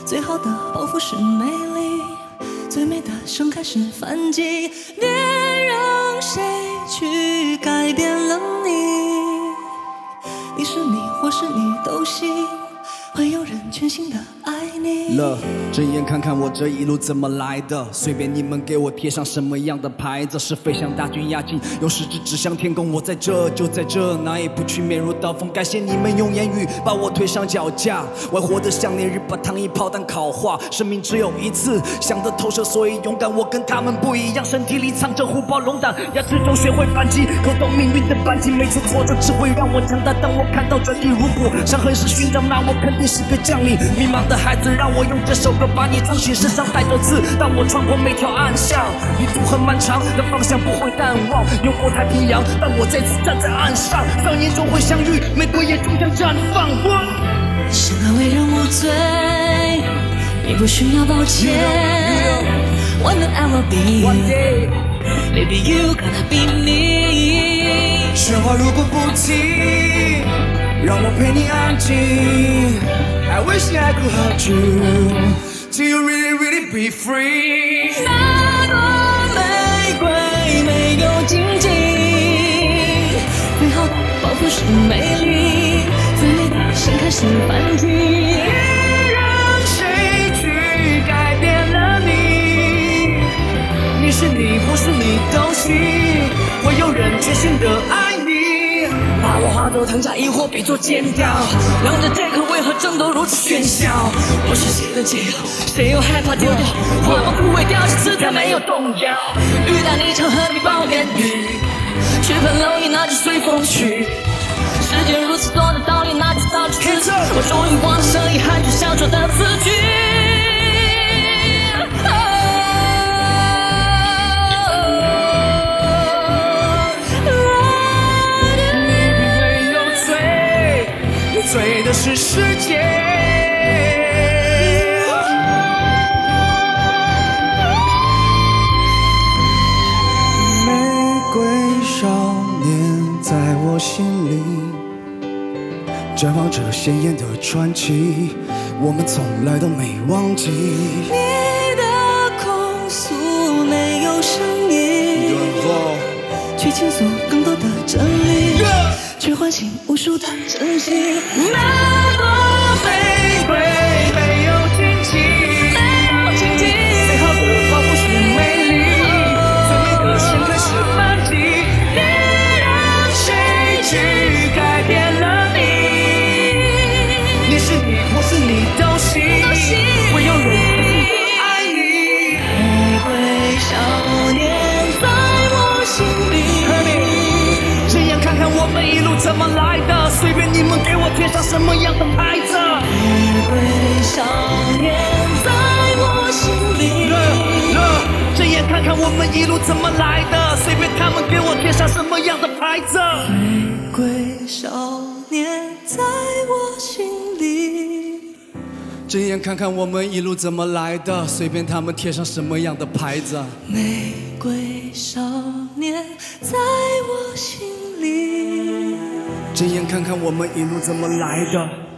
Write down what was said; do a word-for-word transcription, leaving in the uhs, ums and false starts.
最好的报复是美丽，最美的盛开是反击。别让谁去改变了你，你是你或是你都行，会有人全心的爱你。 了，睁眼看看我这一路怎么来的，随便你们给我贴上什么样的牌子，是飞向大军压境，用食指指向天空，我在这就在这，哪也不去，面如刀锋。感谢你们用言语把我推上脚架，我活得像烈日把糖衣炮弹烤化，生命只有一次，想得透彻所以勇敢，我跟他们不一样，身体里藏着虎豹龙胆，牙齿中学会反击，扣动命运的扳机，每次挫折只会让我强大。当我看到这地如果伤痕是勋章，那我肯定是个将领。迷茫的孩子，让我用这首歌把你张醒，身上带着刺，当我穿过每条暗巷，旅途很漫长，但方向不会淡忘，游过太平洋，但我再次站在岸上，少年终会相遇，玫瑰也终将绽放。 生而为人无罪，你不需要抱歉。One day I will be One day Baby you gonna be me。 喧哗如果不停，让我陪你安静。I wish I could hold you till you really really be free。 那朵玫瑰没有荆棘，最好的报复是美丽，最美的盛开是反击。 别让谁去改变了你，你是你或是你都行，会有人全心的爱你。把我化作藤甲，亦或比作剑雕，让这这颗为何争斗如此喧嚣？ 我是谁的解药，谁又害怕丢掉？花木枯萎掉下，姿态没有动摇。遇到你常何必帮我言语，去喷蝼蚁那就随风去。世间如此多的道理，那就到处去走。我终于忘了声音，喊出想说的字句。 醉的是世界，玫瑰少年在我心里，绽放着鲜艳的传奇，我们从来都没忘记。 你的控诉没有声音，去倾诉更多的真理，去唤醒无数的真心。那朵玫瑰没有荆棘，没有荆棘， 最好的报复是美丽，最美的盛开是反击。 别让谁去改变了你， 你是你或是你都行，会有人爱你。 玫瑰少年在我心里。 睁眼看看我们一路怎么来的，随便你们给我贴上什么样的牌子。 玫瑰少年在我心里。 睁眼看看我们一路怎么来的，随便他们给我贴上什么样的牌子。 玫瑰少年在我心里。 睁眼看看我们一路怎么来的，随便他们贴上什么样的牌子。 玫瑰少年在我心里。 睁眼看看我们一路怎么来的。